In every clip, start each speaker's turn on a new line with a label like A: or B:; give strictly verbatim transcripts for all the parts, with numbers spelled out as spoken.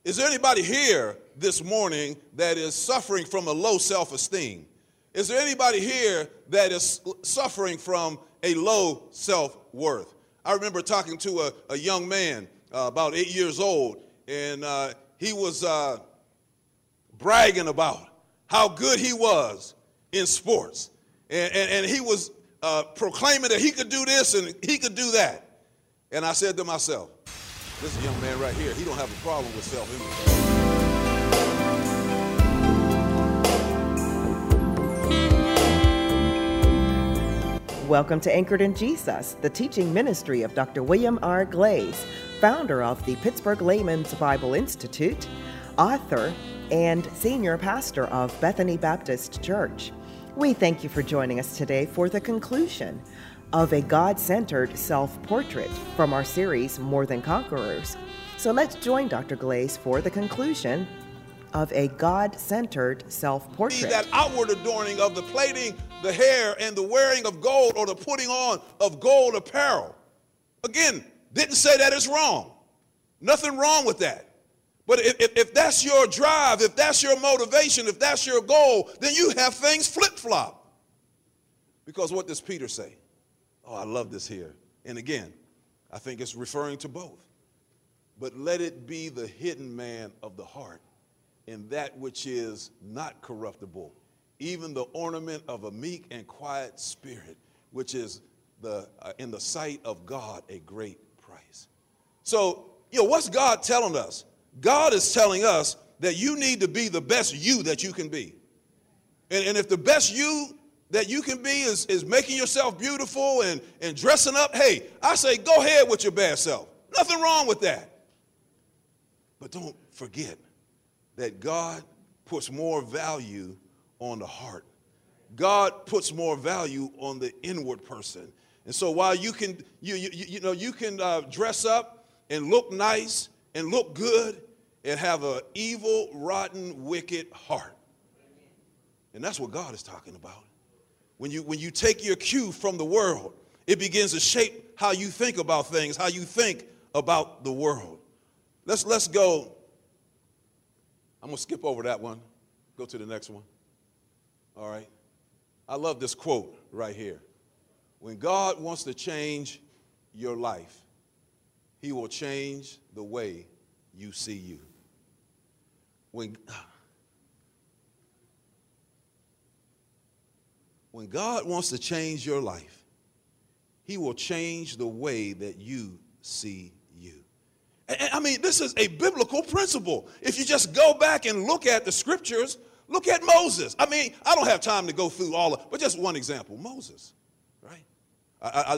A: Is there anybody here this morning that is suffering from a low self-esteem? Is there anybody here that is suffering from a low self-worth? I remember talking to a, a young man uh, about eight years old, and uh, he was uh, bragging about how good he was in sports. And, and, and he was uh, proclaiming that he could do this and he could do that. And I said to myself, this young man right here, he don't have a problem with self-image.
B: Welcome to Anchored in Jesus, the teaching ministry of Doctor William R. Glaze, founder of the Pittsburgh Layman's Bible Institute, author, and senior pastor of Bethany Baptist Church. We thank you for joining us today for the conclusion of a God-centered self-portrait from our series, More Than Conquerors. So let's join Doctor Glaze for the conclusion of a God-centered self-portrait.
A: That outward adorning of the plaiting, the hair, and the wearing of gold, or the putting on of gold apparel. Again, didn't say that is wrong. Nothing wrong with that. But if, if, if that's your drive, if that's your motivation, if that's your goal, then you have things flip-flop. Because what does Peter say? Oh, I love this here. And again, I think it's referring to both. But let it be the hidden man of the heart, in that which is not corruptible, even the ornament of a meek and quiet spirit, which is the uh, in the sight of God a great price. So, you know, what's God telling us? God is telling us that you need to be the best you that you can be. And, and if the best you that you can be is, is making yourself beautiful and, and dressing up, hey, I say go ahead with your bad self. Nothing wrong with that. But don't forget that God puts more value on the heart. God puts more value on the inward person. And so while you can, you, you, you know, you can uh, dress up and look nice and look good and have an evil, rotten, wicked heart. And that's what God is talking about. When you, when you take your cue from the world, it begins to shape how you think about things, how you think about the world. Let's, let's go. I'm going to skip over that one. Go to the next one. All right. I love this quote right here. When God wants to change your life, he will change the way you see you. When, when God wants to change your life, he will change the way that you see you. And, I mean, this is a biblical principle. If you just go back and look at the scriptures, look at Moses. I mean, I don't have time to go through all of, but just one example, Moses, right? I,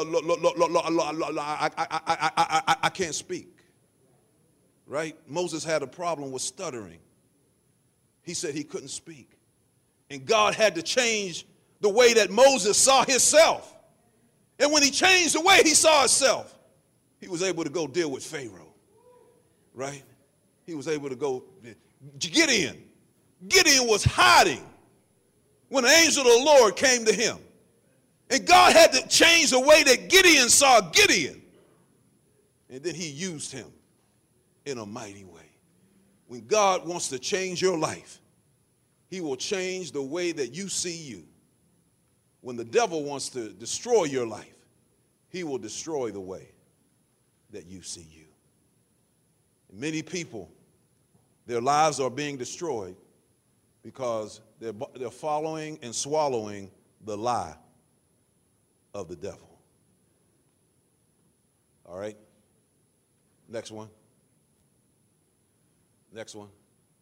A: I, I, I, I can't speak, right? Moses had a problem with stuttering. He said he couldn't speak. And God had to change the way that Moses saw himself. And when he changed the way he saw himself, he was able to go deal with Pharaoh, right? He was able to go, Gideon. Gideon was hiding when the angel of the Lord came to him. And God had to change the way that Gideon saw Gideon. And then he used him in a mighty way. When God wants to change your life, he will change the way that you see you. When the devil wants to destroy your life, he will destroy the way that you see you. And many people, their lives are being destroyed because they're, they're following and swallowing the lie of the devil. All right? Next one. Next one.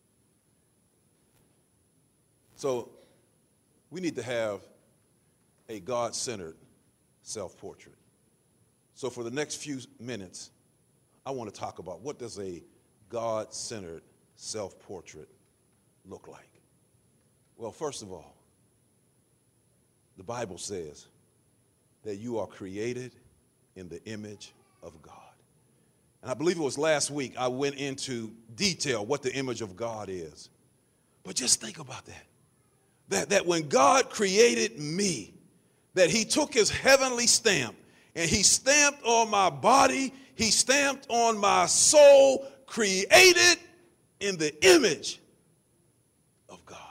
A: So we need to have a God-centered self-portrait. So for the next few minutes, I want to talk about what does a God-centered self-portrait look like. Well, first of all, the Bible says that you are created in the image of God. And I believe it was last week I went into detail what the image of God is. But just think about that. That, that when God created me, that he took his heavenly stamp and he stamped on my body, he stamped on my soul, created in the image of God.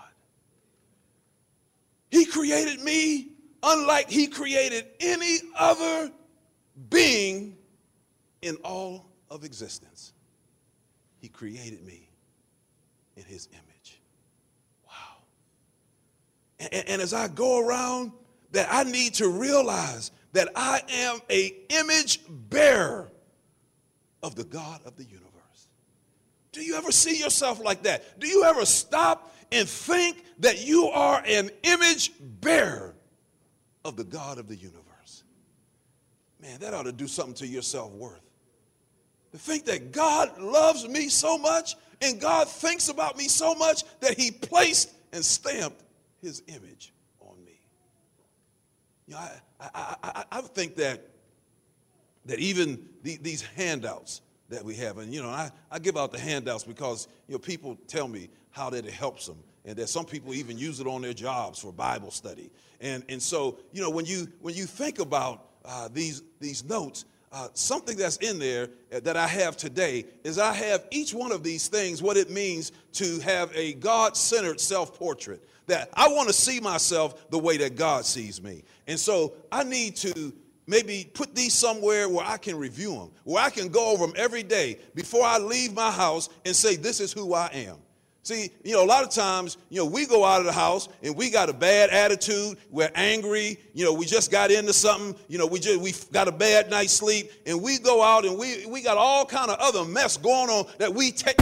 A: He created me unlike he created any other being in all of existence. He created me in his image. Wow. And, and as I go around, that I need to realize that I am an image bearer of the God of the universe. Do you ever see yourself like that? Do you ever stop and think that you are an image bearer of the God of the universe? Man, that ought to do something to your self-worth. To think that God loves me so much and God thinks about me so much that he placed and stamped his image on me. You know, I, I, I, I think that, that even the, these handouts that we have, and, you know, I, I give out the handouts because, you know, people tell me how that it helps them, and that some people even use it on their jobs for Bible study. And, and so, you know, when you, when you think about uh, these, these notes, uh, something that's in there that I have today is I have each one of these things, what it means to have a God-centered self-portrait, that I want to see myself the way that God sees me. And so I need to maybe put these somewhere where I can review them, where I can go over them every day before I leave my house and say, this is who I am. See, you know, a lot of times, you know, we go out of the house and we got a bad attitude. We're angry. You know, we just got into something. You know, we just we got a bad night's sleep, and we go out and we we got all kind of other mess going on that we take.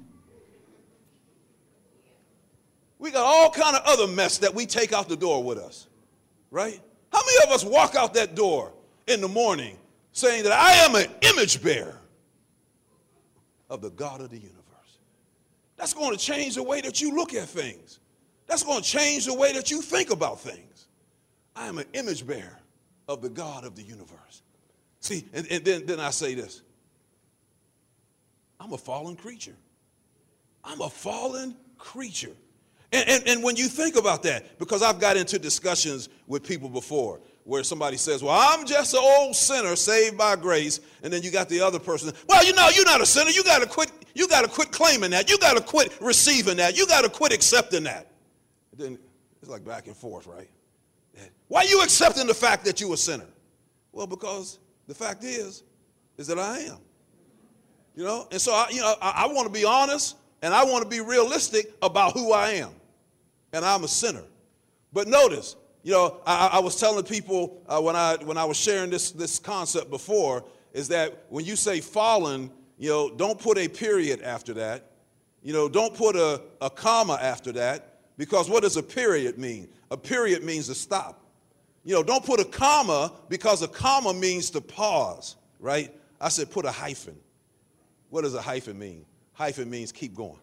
A: We got all kind of other mess that we take out the door with us, right? How many of us walk out that door in the morning saying that I am an image bearer of the God of the universe? That's going to change the way that you look at things. That's going to change the way that you think about things. I am an image bearer of the God of the universe. See, and, and then, then I say this. I'm a fallen creature. I'm a fallen creature. And, and, and when you think about that, because I've got into discussions with people before where somebody says, well, I'm just an old sinner saved by grace. And then you got the other person, well, you know, you're not a sinner. You got to quit. You got to quit claiming that. You got to quit receiving that. You got to quit accepting that. And then it's like back and forth, right? Why are you accepting the fact that you're a sinner? Well, because the fact is, is that I am. You know, and so, I, you know, I, I want to be honest and I want to be realistic about who I am. And I'm a sinner. But notice, you know, I, I was telling people uh, when I when I was sharing this, this concept before, is that when you say fallen, you know, don't put a period after that. You know, don't put a, a comma after that, because what does a period mean? A period means to stop. You know, don't put a comma, because a comma means to pause, right? I said put a hyphen. What does a hyphen mean? Hyphen means keep going.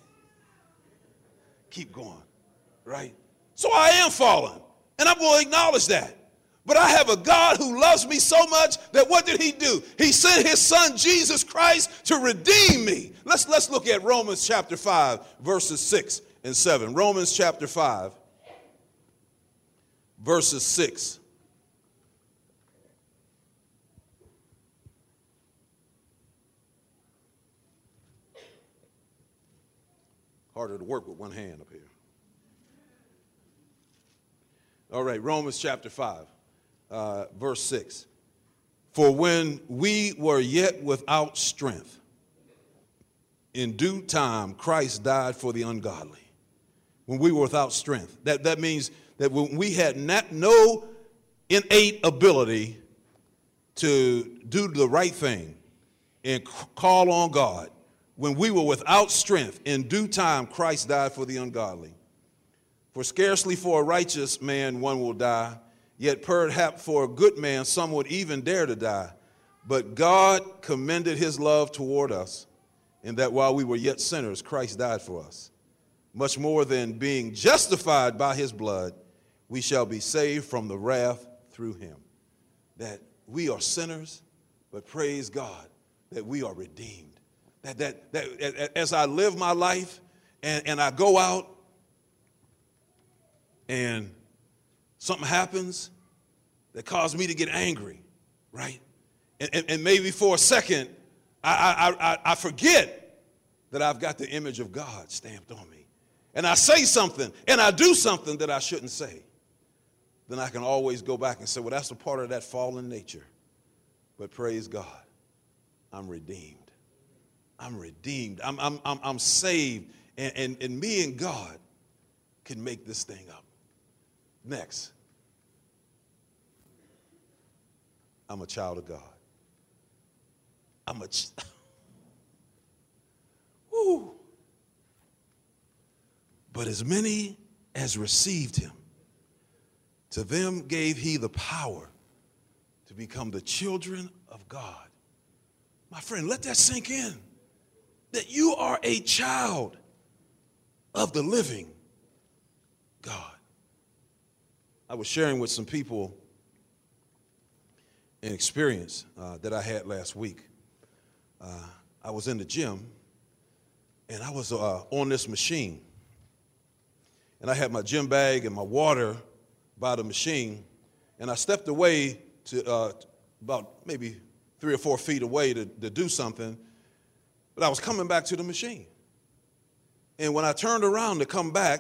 A: Keep going, right? So I am fallen, and I'm going to acknowledge that. But I have a God who loves me so much that what did he do? He sent his son, Jesus Christ, to redeem me. Let's, let's look at Romans chapter five, verses six and seven. Romans chapter five, verses six. Harder to work with one hand up here. All right, Romans chapter five. Uh, verse six, for when we were yet without strength, in due time Christ died for the ungodly. When we were without strength, that, that means that when we had not, no innate ability to do the right thing and call on God, when we were without strength, in due time Christ died for the ungodly. For scarcely for a righteous man one will die, yet perhaps for a good man some would even dare to die. But God commended his love toward us, in that while we were yet sinners, Christ died for us. Much more than being justified by his blood, we shall be saved from the wrath through him. That we are sinners, but praise God that we are redeemed. That, that, that as I live my life and, and I go out and something happens that caused me to get angry, right? And, and, and maybe for a second, I, I, I, I forget that I've got the image of God stamped on me, and I say something and I do something that I shouldn't say, then I can always go back and say, well, that's a part of that fallen nature. But praise God, I'm redeemed. I'm redeemed. I'm, I'm, I'm, I'm saved. And, and, and me and God can make this thing up. Next, I'm a child of God. I'm a ch- Woo. But as many as received him, to them gave he the power to become the children of God. My friend, let that sink in, that you are a child of the living God. I was sharing with some people an experience uh, that I had last week. Uh, I was in the gym, and I was uh, on this machine. And I had my gym bag and my water by the machine, and I stepped away to uh, about maybe three or four feet away to, to do something, but I was coming back to the machine. And when I turned around to come back,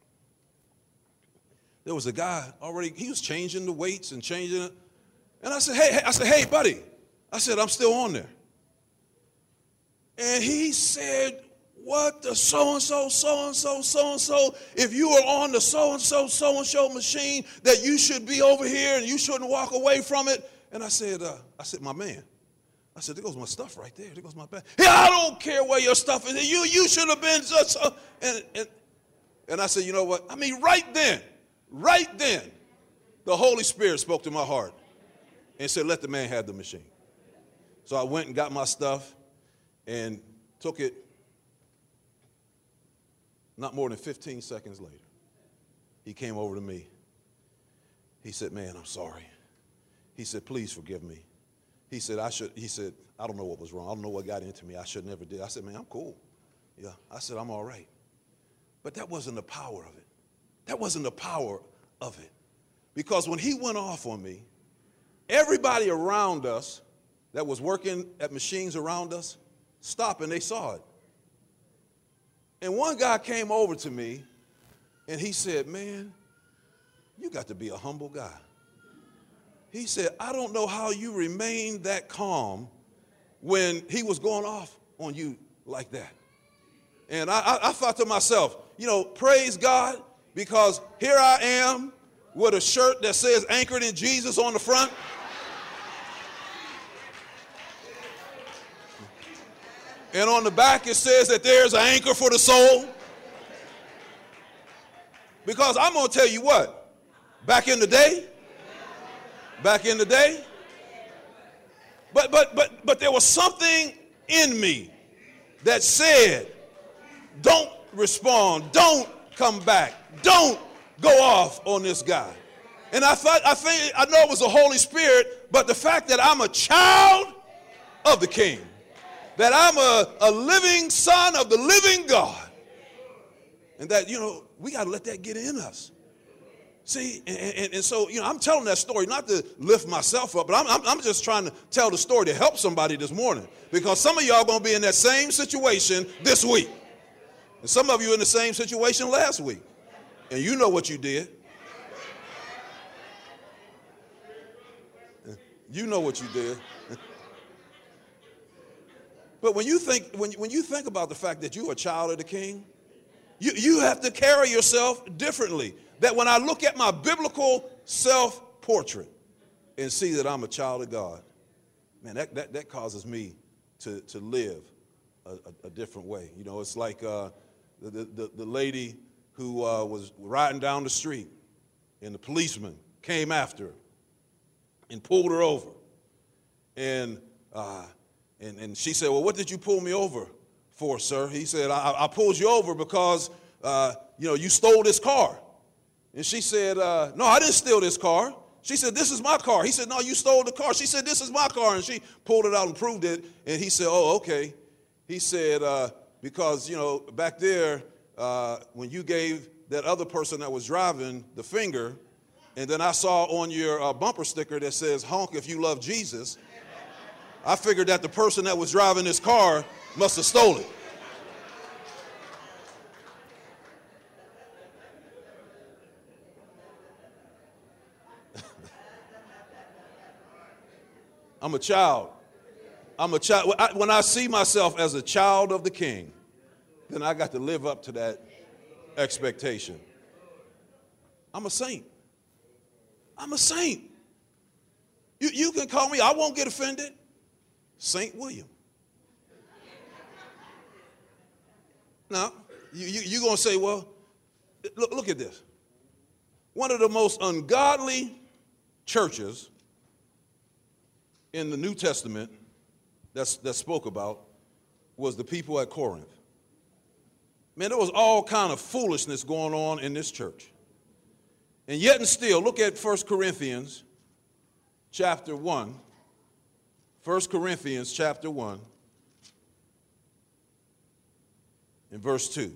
A: there was a guy already, he was changing the weights and changing it. And I said, hey, hey, I said, hey, buddy. I said, I'm still on there. And he said, what the so-and-so, so-and-so, so-and-so, if you are on the so-and-so, so-and-so machine, that you should be over here and you shouldn't walk away from it. And I said, uh, I said, my man. I said, there goes my stuff right there. There goes my bag. Yeah, I don't care where your stuff is. You, you should have been just, uh, and, and, and I said, you know what? I mean, right then, right then, the Holy Spirit spoke to my heart and said, let the man have the machine. So I went and got my stuff and took it. Not more than fifteen seconds later, he came over to me. He said, man, I'm sorry. He said, please forgive me. He said, I should, he said, I don't know what was wrong. I don't know what got into me. I should never did. I said, man, I'm cool. Yeah. I said, I'm all right. But that wasn't the power of it. That wasn't the power of it. Because when he went off on me, everybody around us that was working at machines around us stopped and they saw it. And one guy came over to me and he said, man, you got to be a humble guy. He said, I don't know how you remained that calm when he was going off on you like that. And I, I, I thought to myself, you know, praise God, because here I am with a shirt that says anchored in Jesus on the front. And on the back it says that there's an anchor for the soul. Because I'm going to tell you what, back in the day, back in the day, but but but but there was something in me that said, don't respond, don't come back, don't go off on this guy. And I thought, I think, I know it was the Holy Spirit, but the fact that I'm a child of the King, that I'm a, a living son of the living God, and that, you know, we got to let that get in us. See, and, and, and so, you know, I'm telling that story not to lift myself up, but I'm, I'm, I'm just trying to tell the story to help somebody this morning, because some of y'all going to be in that same situation this week. And some of you in the same situation last week. And you know what you did. You know what you did. But when you think when, when you think about the fact that you're a child of the King, you, you have to carry yourself differently. That when I look at my biblical self-portrait and see that I'm a child of God, man, that, that, that causes me to, to live a, a, a different way. You know, it's like uh, the, the, the lady who uh, was riding down the street, and the policeman came after her and pulled her over. And, uh, and, and she said, well, what did you pull me over for, sir? He said, I, I pulled you over because, uh, you know, you stole this car. And she said, uh, no, I didn't steal this car. She said, this is my car. He said, no, you stole the car. She said, this is my car. And she pulled it out and proved it. And he said, oh, okay. He said, uh, because, you know, back there, uh, when you gave that other person that was driving the finger, and then I saw on your uh, bumper sticker that says, honk if you love Jesus, I figured that the person that was driving this car must have stole it. I'm a child. I'm a child. When I see myself as a child of the King, then I got to live up to that expectation. I'm a saint. I'm a saint. You, you can call me, I won't get offended. Saint William. Now, you, you, you're going to say, well, look, look at this. One of the most ungodly churches in the New Testament that's, that spoke about was the people at Corinth. Man, there was all kind of foolishness going on in this church. And yet and still, look at First Corinthians chapter one. First Corinthians chapter one in verse two.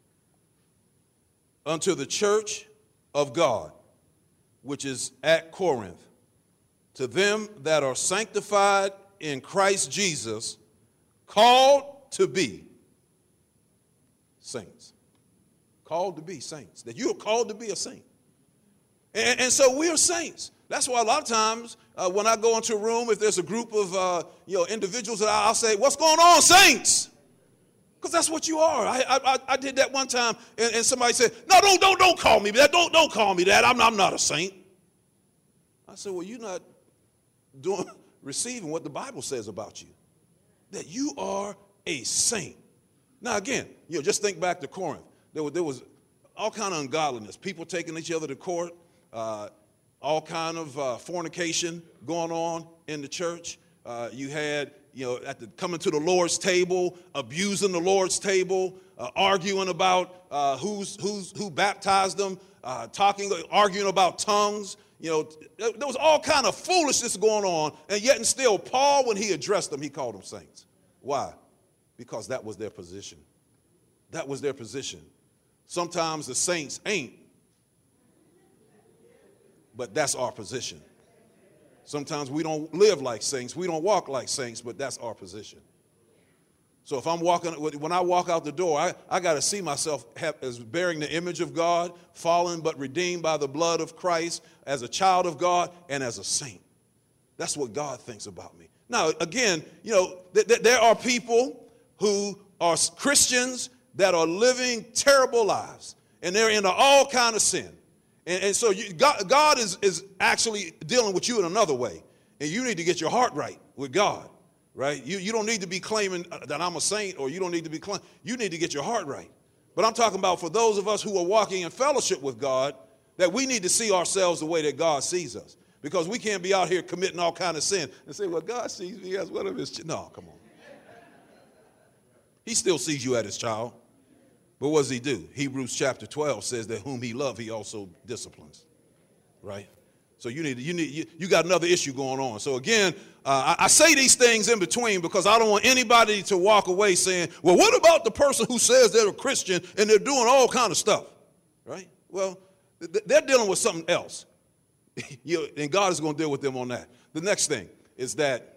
A: Unto the church of God, which is at Corinth, to them that are sanctified in Christ Jesus, called to be saints. Called to be saints. That you are called to be a saint. And, and so we are saints. That's why a lot of times uh, when I go into a room, if there's a group of uh, you know individuals, that I'll say, what's going on, saints? Because that's what you are. I, I I did that one time, and, and somebody said, no, don't don't don't call me that. Don't don't call me that. I'm I'm not a saint. I said, well, you're not doing receiving what the Bible says about you, that you are a saint. Now again, you know, just think back to Corinth. There was there was all kind of ungodliness, people taking each other to court, uh, all kind of uh, fornication going on in the church. Uh, you had, you know, at the coming to the Lord's table, abusing the Lord's table, uh, arguing about uh, who's who's who baptized them, uh, talking, arguing about tongues. You know, there was all kind of foolishness going on, and yet and still, Paul, when he addressed them, he called them saints. Why? Because that was their position. That was their position. Sometimes the saints ain't, but that's our position. Sometimes we don't live like saints, we don't walk like saints, but that's our position. So if I'm walking, when I walk out the door, I, I got to see myself have, as bearing the image of God, fallen but redeemed by the blood of Christ, as a child of God, and as a saint. That's what God thinks about me. Now, again, you know, th- th- there are people who are Christians that are living terrible lives, and they're into all kind of sin. And, and so you, God, God is, is actually dealing with you in another way, and you need to get your heart right with God. Right? You, you don't need to be claiming that I'm a saint, or you don't need to be claiming. You need to get your heart right. But I'm talking about for those of us who are walking in fellowship with God, that we need to see ourselves the way that God sees us. Because we can't be out here committing all kind of sin and say, well, God sees me as one of his children. No, come on. He still sees you as his child. But what does he do? Hebrews chapter twelve says that whom he loves, he also disciplines. Right? So you need, you need, you, you got another issue going on. So again, uh, I, I say these things in between because I don't want anybody to walk away saying, well, what about the person who says they're a Christian and they're doing all kind of stuff, right? Well, th- they're dealing with something else, you know, and God is going to deal with them on that. The next thing is that,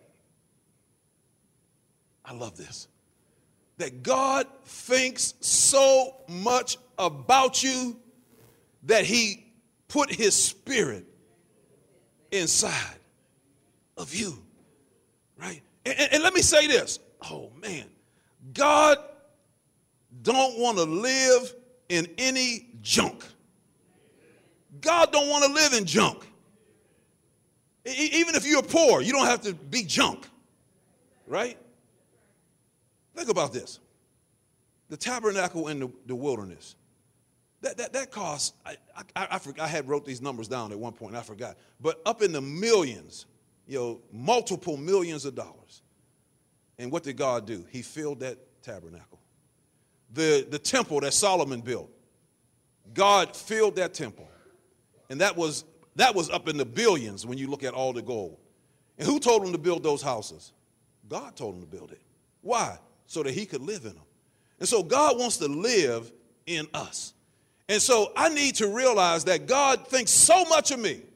A: I love this, that God thinks so much about you that he put his spirit inside of you, right? And, and, and let me say this. Oh, man. God don't want to live in any junk. God don't want to live in junk. E- even if you're poor, you don't have to be junk, right? Think about this. The tabernacle in the, the wilderness. That, that, that cost, I, I, I, forgot, I had wrote these numbers down at one point, and I forgot. But up in the millions, you know, multiple millions of dollars. And what did God do? He filled that tabernacle. The, the temple that Solomon built, God filled that temple. And that was, that was up in the billions when you look at all the gold. And who told him to build those houses? God told him to build it. Why? So that he could live in them. And so God wants to live in us. And so I need to realize that God thinks so much of me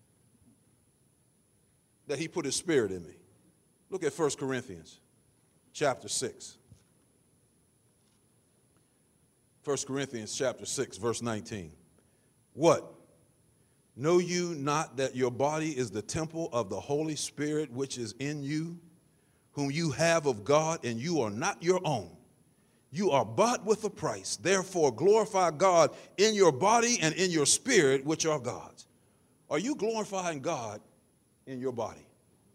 A: that he put his spirit in me. Look at First Corinthians chapter six. First Corinthians chapter six, verse nineteen. What? Know you not that your body is the temple of the Holy Spirit which is in you, whom you have of God, and you are not your own? You are bought with a price. Therefore glorify God in your body and in your spirit, which are God's. Are you glorifying God in your body?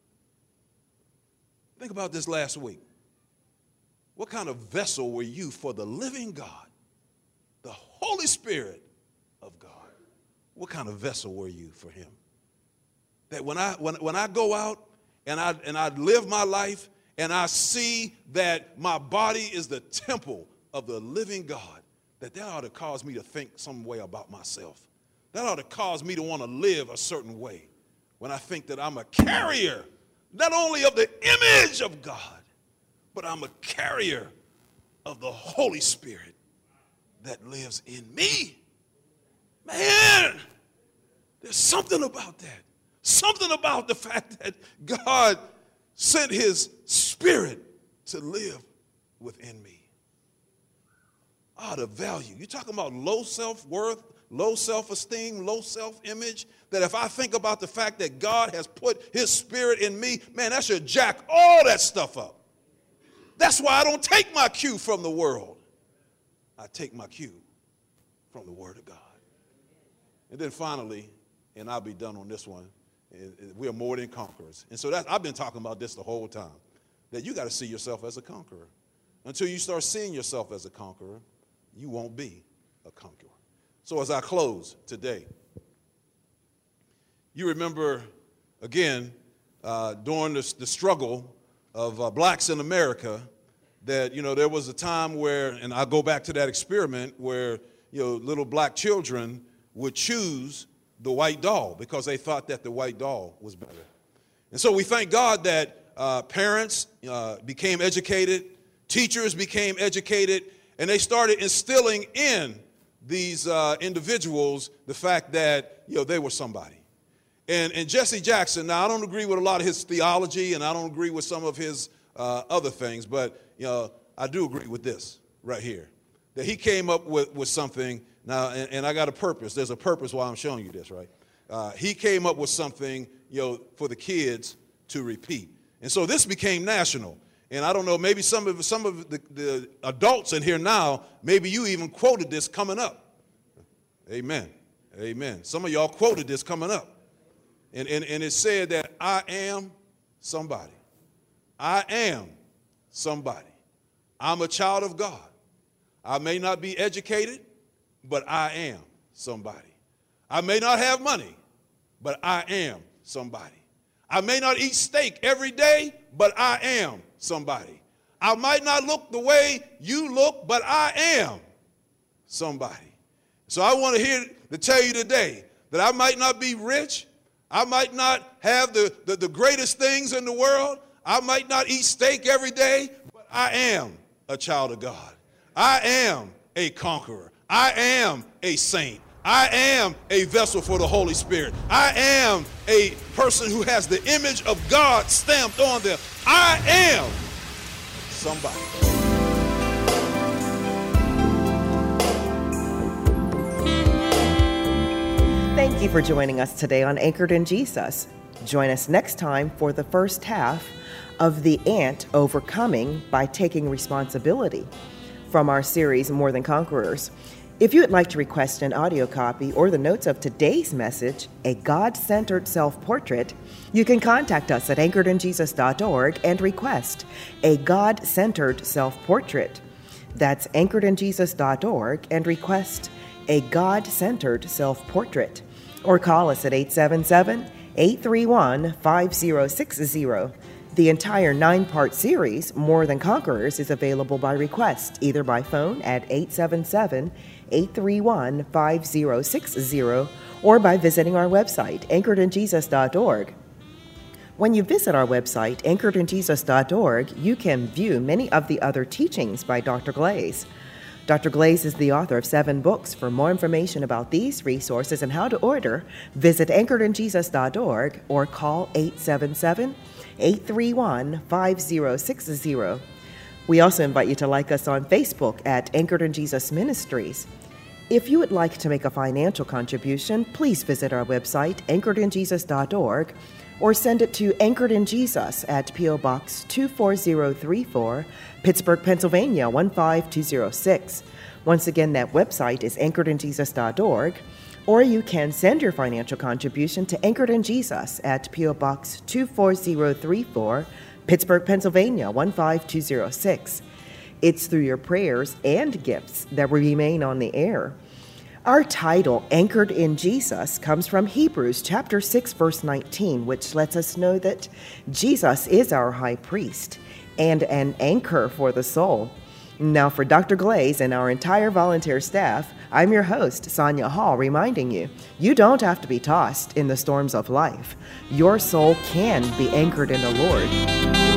A: Think about this last week. What kind of vessel were you for the living God, the Holy Spirit of God? What kind of vessel were you for him? That when I when, when I go out and I and I live my life and I see that my body is the temple of the living God, that that ought to cause me to think some way about myself. That ought to cause me to want to live a certain way when I think that I'm a carrier, not only of the image of God, but I'm a carrier of the Holy Spirit that lives in me. Man, there's something about that. Something about the fact that God sent his spirit to live within me. Ah, the value. You're talking about low self-worth, low self-esteem, low self-image, that if I think about the fact that God has put his spirit in me, man, that should jack all that stuff up. That's why I don't take my cue from the world. I take my cue from the Word of God. And then finally, and I'll be done on this one, we are more than conquerors. And so that, I've been talking about this the whole time, that you got to see yourself as a conqueror. Until you start seeing yourself as a conqueror, you won't be a conqueror. So as I close today, you remember, again, uh, during the, the struggle of uh, blacks in America, that, you know, there was a time where, and I go back to that experiment where, you know, little black children would choose the white doll because they thought that the white doll was better. And so we thank God that uh, parents uh, became educated, teachers became educated, and they started instilling in these uh, individuals the fact that, you know, they were somebody. And, and Jesse Jackson, now I don't agree with a lot of his theology, and I don't agree with some of his uh, other things, but, you know, I do agree with this right here, that he came up with, with something. Now, and, and I got a purpose. There's a purpose why I'm showing you this, right? Uh, he came up with something, you know, for the kids to repeat. And so this became national. And I don't know, maybe some of some of the, the adults in here now, maybe you even quoted this coming up. Amen. Amen. Some of y'all quoted this coming up. And, and, and it said that I am somebody. I am somebody. I'm a child of God. I may not be educated, but I am somebody. I may not have money, but I am somebody. I may not eat steak every day, but I am somebody. I might not look the way you look, but I am somebody. So I want to hear to tell you today that I might not be rich. I might not have the, the, the greatest things in the world. I might not eat steak every day, but I am a child of God. I am a conqueror. I am a saint. I am a vessel for the Holy Spirit. I am a person who has the image of God stamped on them. I am somebody.
B: Thank you for joining us today on Anchored in Jesus. Join us next time for the first half of The Ant Overcoming by Taking Responsibility from our series More Than Conquerors. If you would like to request an audio copy or the notes of today's message, A God-Centered Self-Portrait, you can contact us at anchored in jesus dot org and request A God-Centered Self-Portrait. That's anchored in jesus dot org and request A God-Centered Self-Portrait. Or call us at eight seven seven, eight three one, five zero six zero. The entire nine-part series, More Than Conquerors, is available by request, either by phone at eight seven seven, eight three one, five zero six zero or by visiting our website, anchored in jesus dot org. When you visit our website, anchored in jesus dot org, you can view many of the other teachings by Doctor Glaze. Doctor Glaze is the author of seven books. For more information about these resources and how to order, visit anchored in jesus dot org or call eight seven seven, eight three one, five zero six zero. We also invite you to like us on Facebook at Anchored in Jesus Ministries. If you would like to make a financial contribution, please visit our website, anchored in jesus dot org, or send it to Anchored in Jesus at P O. Box two four zero three four, Pittsburgh, Pennsylvania one five two zero six. Once again, that website is anchored in jesus dot org, or you can send your financial contribution to Anchored in Jesus at P O. Box two four zero three four, Pittsburgh, Pennsylvania one five two zero six. It's through your prayers and gifts that we remain on the air. Our title, Anchored in Jesus, comes from Hebrews chapter six, verse nineteen, which lets us know that Jesus is our high priest and an anchor for the soul. Now, for Doctor Glaze and our entire volunteer staff, I'm your host, Sonia Hall, reminding you, you don't have to be tossed in the storms of life. Your soul can be anchored in the Lord.